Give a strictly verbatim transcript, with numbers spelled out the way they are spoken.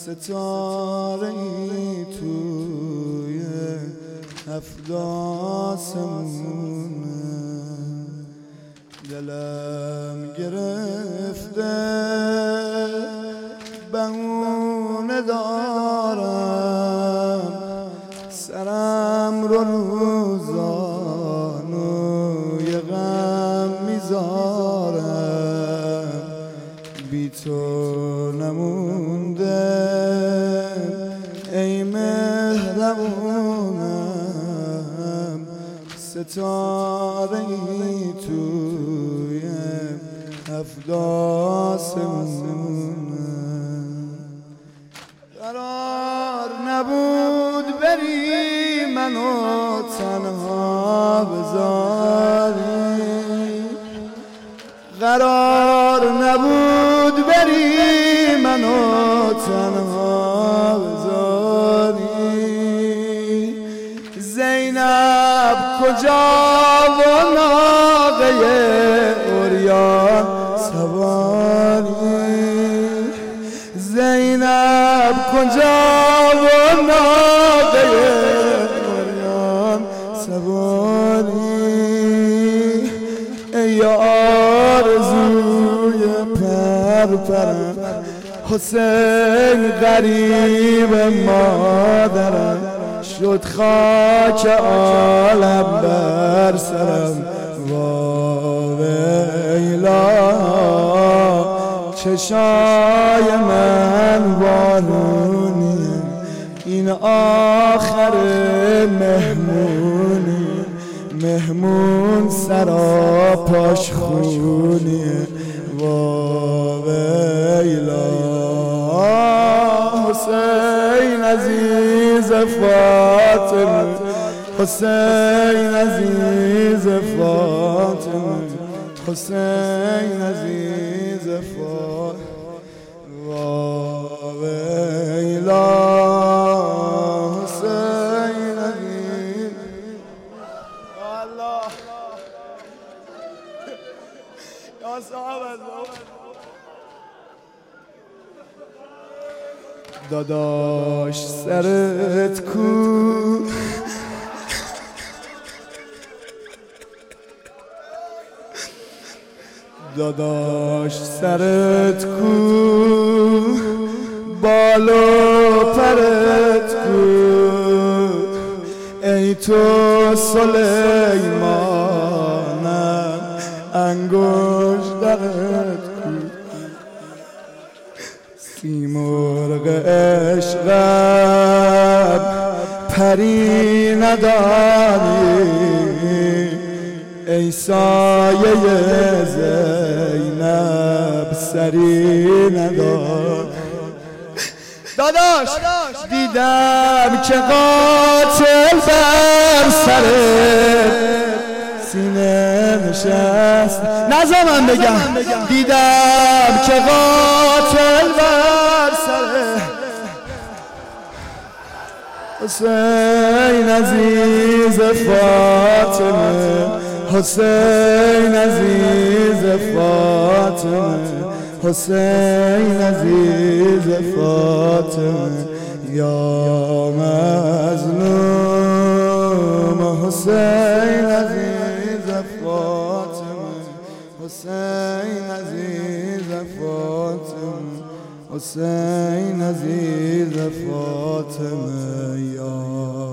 ستاره ای توی هفت آسمونه، دلم گرفته بهونه دارم، سرم رو روزانوی غم میذارم، بی تو نمونده ای مهربونم، ستاره ای توی هفت آسمونه. قرار نبود بری منو تنها بذاری، قرار نبود بری منو تنها بذاری، زینب کجا و ناقه عریان سواری، زینب کجا و ناقه عریان سواری، ای آرزوی پرپرم حسین غریب مادرم، شد خاک عالم بر سرم، واویلا چشای من بارونیه، این آخر مهمونی، مهمون سرا پاش خونیه، واویلا حسین عزیز فاطمه، حسین عزیز فاطمه، حسین عزیز فاطمه، واویلا حسین عزیز. الله یا صاحب داداش سرت کو، داداش سرت کو، بال و پرت کو، ای تو سلیمانم انگشترت کو، سیمرغ عشقم پری نداری، ای سایه زینب سری ندار. داداش دیدم که قاتل بر سر سینه نشست، نذار من بگم، دیدم که قاتل بر سر حسین عزیز فاطمه، حسین عزیز فاطمه، حسین عزیز فاطمه، یا مظلوم حسین عزیز فاطمه، حسین عزیز فاطمه، حسین عزیز فاطمه، یا